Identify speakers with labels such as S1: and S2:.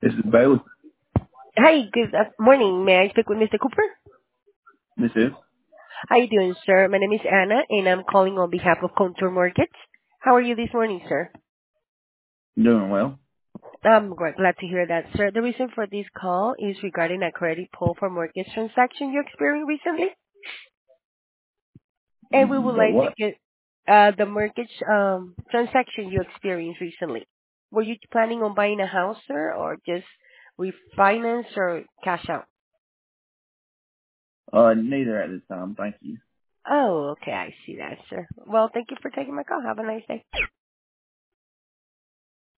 S1: This is Bailey.
S2: Hi, good morning. May I speak with Mr. Cooper?
S1: This is
S2: How you doing, sir? My name is Anna, and I'm calling on behalf of Contour Mortgage. How are you this morning, sir?
S1: doing well.
S2: I'm glad to hear that, sir. The reason for this call is regarding a credit pull for mortgage transaction you experienced recently, and we would
S1: The
S2: like to
S1: what?
S2: get the mortgage transaction you experienced recently. Were you planning on buying a house, sir, or just refinance or cash out?
S1: Neither at this time. Thank you.
S2: Oh, okay, I see that, sir. Well, thank you for taking my call. Have a nice day.